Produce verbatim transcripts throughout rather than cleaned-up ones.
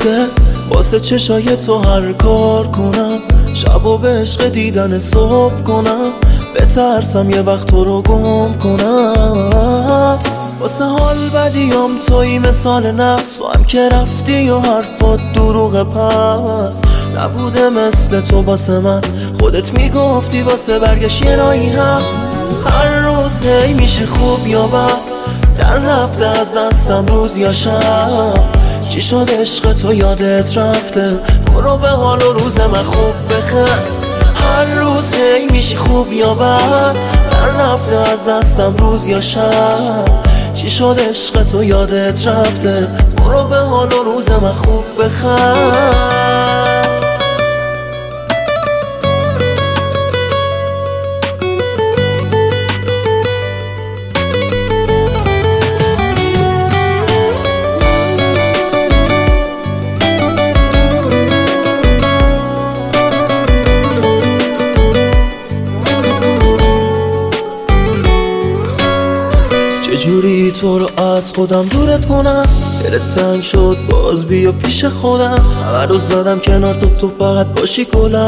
گفته واسه چشای تو هر کار کنم، شب و به عشق دیدن صبح کنم، بترسم یه وقت تو رو گم کنم. واسه حال بدیام توی مثال نقص، تو هم که رفتی و حرفات دروغ، پس نبوده مثل تو واسه من، خودت میگفتی واسه برگشت یه راهی هست. هر روز هی میشه خوب یا بد، در رفته از دستم روز یا شب، چی شد عشق تو یادت رفته، برو به حال و روز من خوب بخند. هر روز هی میشه خوب یا بد، در رفته از دستم روز یا شب، چی شد عشق تو یادت رفته، برو به حال و روز من خوب بخند. چجوری تو رو از خودم دورت کنم، دلت تنگ شد باز بیا پیش خودم، همه رو زدم کنار تو تو فقط باشی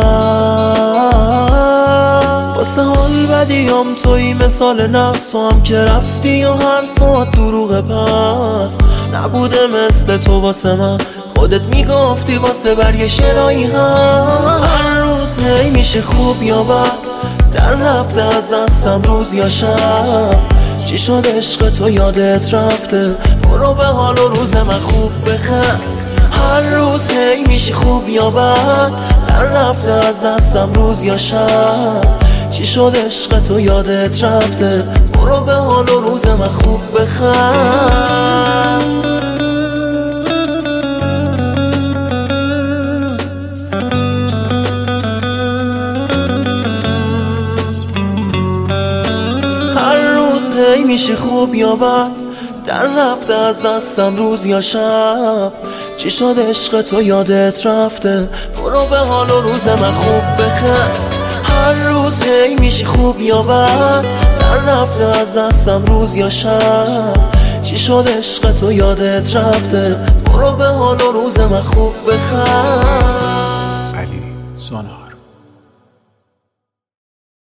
کلم. واسه حال بدیام توی مثال نقص، تو هم که رفتی و حرفات دروغه، پس نبوده مثل تو واسه من، خودت میگفتی واسه برگشت راهی هم. هر روز هی میشه خوب یا بد، در رفته از دستم روز یا شب، چی شد عشق تو یادت رفته، برو به حال و روز من خوب بخند. هر روز هی میشه خوب یا بد، در رفته از دستم روز یا شب، چی شد عشق تو یادت رفته، برو به حال و روز من خوب بخند. هی میشه خوب یا بد، در رفته از دستم روز یا شب، چی شد عشق تو یادت رفته، برو به حال و روز من خوب بخند. هر روز هی میشه خوب یا بد، در رفته از دستم روز یا شب، چی شد عشق تو یادت رفته، برو به حال و روز من خوب بخند. علی سونا.